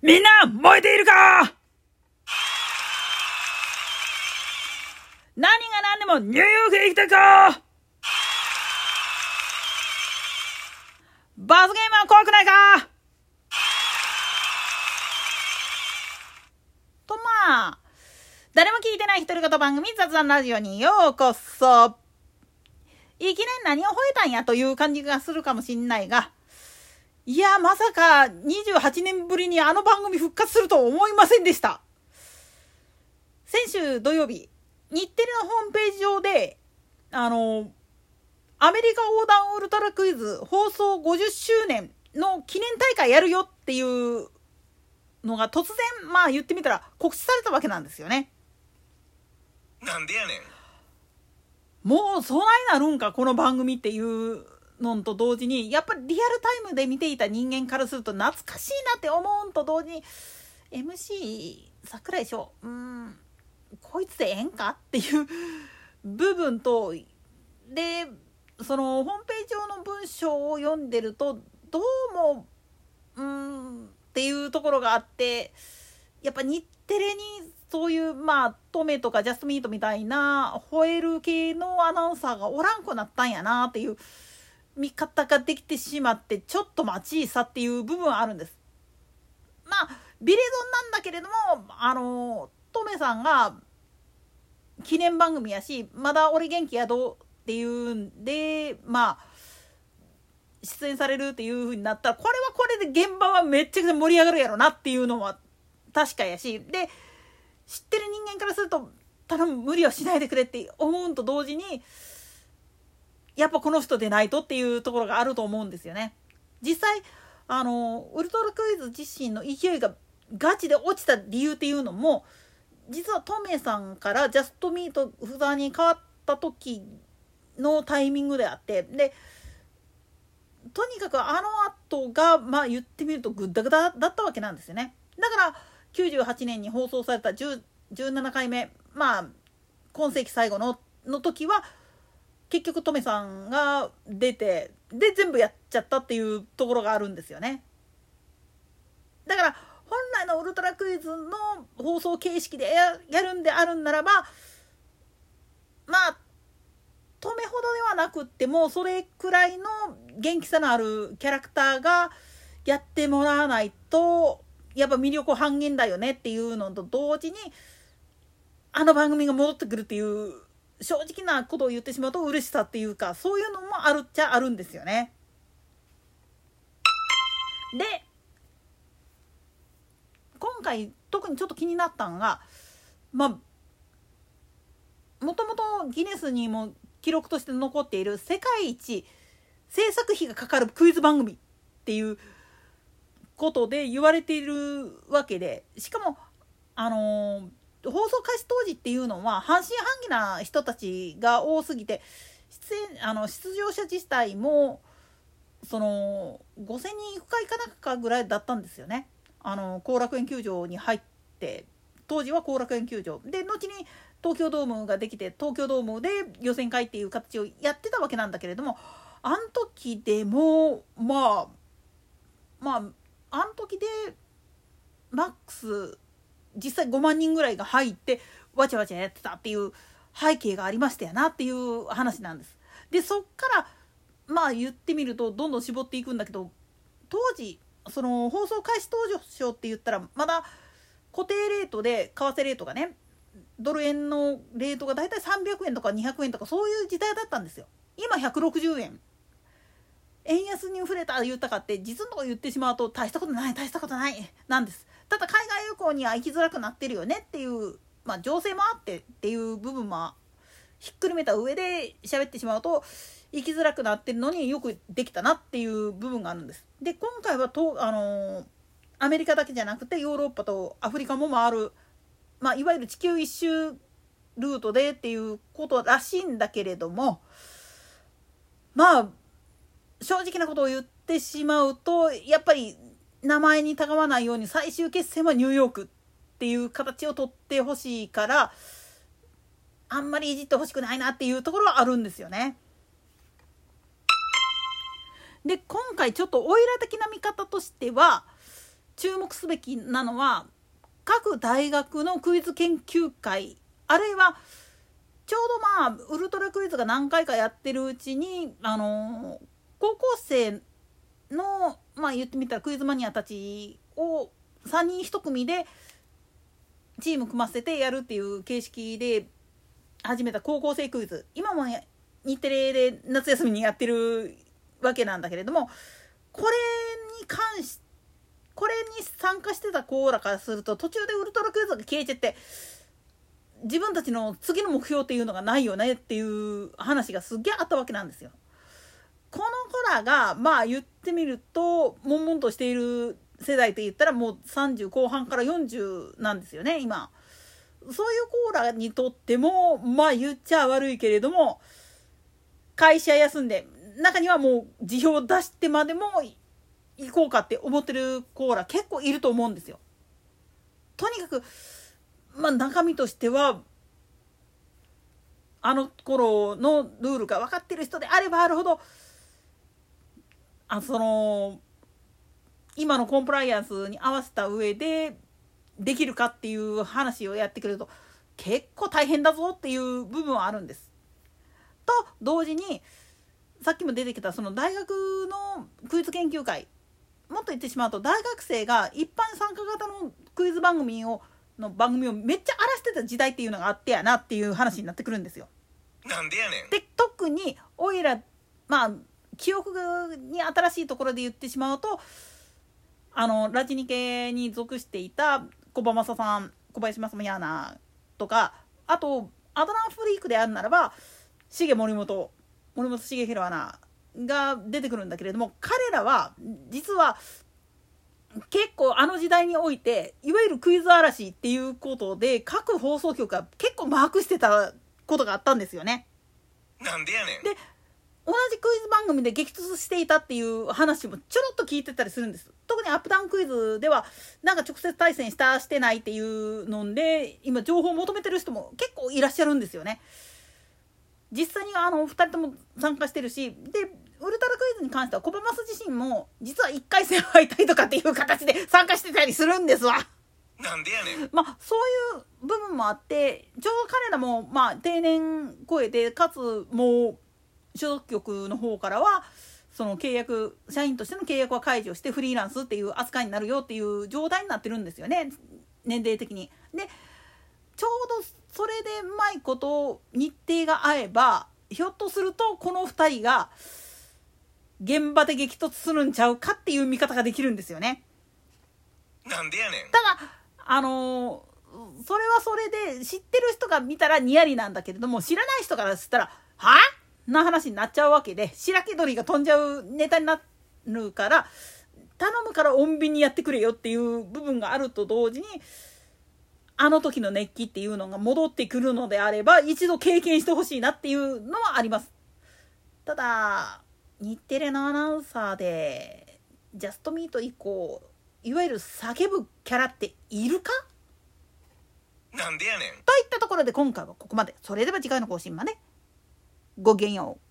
みんな燃えているか？何が何でもニューヨークへ行きたいか？罰ゲームは怖くないか？と誰も聞いてない独り言番組雑談ラジオにようこそ。いきなり何を吠えたんやという感じがするかもしんないが、いやまさか28年ぶりにあの番組復活すると思いませんでした。先週土曜日、日テレのホームページ上でアメリカ横断ウルトラクイズ放送50周年の記念大会やるよっていうのが突然言ってみたら告知されたわけなんですよね。 なんでやねん。 もうそないなるんかこの番組っていうのと同時に、やっぱりリアルタイムで見ていた人間からすると懐かしいなって思うんと同時に MC 櫻井翔こいつでええんかっていう部分とで、そのホームページ上の文章を読んでるとどうもっていうところがあって、やっぱ日テレにそういうトメとかジャストミートみたいな吠える系のアナウンサーがおらんくなったんやなっていう見方ができてしまって、ちょっと小さっていう部分はあるんです。ビレゾンなんだけれども、トメさんが記念番組やしまだ俺元気やどっていうんで出演されるっていう風になったら、これはこれで現場はめっちゃくちゃ盛り上がるやろなっていうのは確かやし、で知ってる人間からすると頼む無理はしないでくれって思うんと同時に、やっぱこの人でないとっていうところがあると思うんですよね。実際ウルトラクイズ自身の勢いがガチで落ちた理由っていうのも、実はトメさんからジャストミート札に変わった時のタイミングであって、でとにかくあの後が言ってみるとグッダグダだったわけなんですよね。だから98年に放送された17回目今世紀最後の時は結局トメさんが出てで全部やっちゃったっていうところがあるんですよね。だから本来のウルトラクイズの放送形式でやるんであるんならばトメほどではなくってもそれくらいの元気さのあるキャラクターがやってもらわないとやっぱ魅力半減だよねっていうのと同時に、あの番組が戻ってくるっていう正直なことを言ってしまうと嬉しさっていうか、そういうのもあるっちゃあるんですよね。で今回特にちょっと気になったのが、もともとギネスにも記録として残っている世界一制作費がかかるクイズ番組っていうことで言われているわけで、しかも放送開始当時っていうのは半信半疑な人たちが多すぎて、出場者自体もその5000人いくかいかなかぐらいだったんですよね。後楽園球場に入って、当時は後楽園球場で後に東京ドームができて東京ドームで予選会っていう形をやってたわけなんだけれども、あん時でもあん時でマックス実際5万人ぐらいが入ってわちゃわちゃやってたっていう背景がありましたよなっていう話なんです。でそっから言ってみるとどんどん絞っていくんだけど、当時その放送開始当初って言ったらまだ固定レートで為替レートがね、ドル円のレートがだいたい300円とか200円とかそういう時代だったんですよ。今160円円安に触れた言ったかって実のとこ言ってしまうと大したことないなんです。ただ海外旅行には行きづらくなってるよねっていう情勢もあってっていう部分もひっくるめた上で喋ってしまうと行きづらくなってるのによくできたなっていう部分があるんです。で今回はアメリカだけじゃなくてヨーロッパとアフリカも回る、いわゆる地球一周ルートでっていうことらしいんだけれども、正直なことを言ってしまうとやっぱり名前にたがわないように最終決戦はニューヨークっていう形を取ってほしいから、あんまりいじってほしくないなっていうところはあるんですよね。で今回ちょっとオイラ的な見方としては、 注目すべきなのは各大学のクイズ研究会、あるいはちょうどウルトラクイズが何回かやってるうちに高校生の言ってみたらクイズマニアたちを3人1組でチーム組ませてやるっていう形式で始めた高校生クイズ、今も日テレで夏休みにやってるわけなんだけれども、これに参加してた子らからすると途中でウルトラクイズが消えちゃって自分たちの次の目標っていうのがないよねっていう話がすっげえあったわけなんですよ。この子らが言ってみると悶々としている世代って言ったらもう30後半から40なんですよね今。そういう子らにとっても言っちゃ悪いけれども会社休んで中にはもう辞表出してまでも行こうかって思ってる子ら結構いると思うんですよ。とにかく中身としてはあの頃のルールが分かってる人であればあるほど今のコンプライアンスに合わせた上でできるかっていう話をやってくると結構大変だぞっていう部分はあるんです。と同時にさっきも出てきたその大学のクイズ研究会、もっと言ってしまうと大学生が一般参加型のクイズ番組をめっちゃ荒らしてた時代っていうのがあってやなっていう話になってくるんですよ。 なんでやねん。 で特においら記憶に新しいところで言ってしまうとラジニケに属していた小林正さん、小林正也アナとか、あとアドランフリークであるならば森本重弘アナが出てくるんだけれども、彼らは実は結構あの時代においていわゆるクイズ嵐っていうことで各放送局が結構マークしてたことがあったんですよね。 なんでやねん。 で同じクイズ番組で激突していたっていう話もちょろっと聞いてたりするんです。特にアップダウンクイズでは直接対戦してないっていうので今情報を求めてる人も結構いらっしゃるんですよね。実際に2人とも参加してるし、でウルトラクイズに関しては小浜マス自身も実は1回戦敗退とかっていう形で参加してたりするんですわ。 なんでやねん。 そういう部分もあってちょうど彼らも定年超えてかつもう所属局の方からはその契約社員としての契約は解除してフリーランスっていう扱いになるよっていう状態になってるんですよね、年齢的に。でちょうどそれでうまいこと日程が合えばひょっとするとこの2人が現場で激突するんちゃうかっていう見方ができるんですよね。 なんでやねん。 ただそれはそれで知ってる人が見たらニヤリなんだけれども知らない人からしたらはぁな話になっちゃうわけで、白毛鳥が飛んじゃうネタになるから頼むから穏便にやってくれよっていう部分があると同時にあの時の熱気っていうのが戻ってくるのであれば一度経験してほしいなっていうのはあります。ただ日テレのアナウンサーでジャストミート以降いわゆる叫ぶキャラっているかなんでやねん。 といったところで今回はここまで。それでは次回の更新までごきげんよう。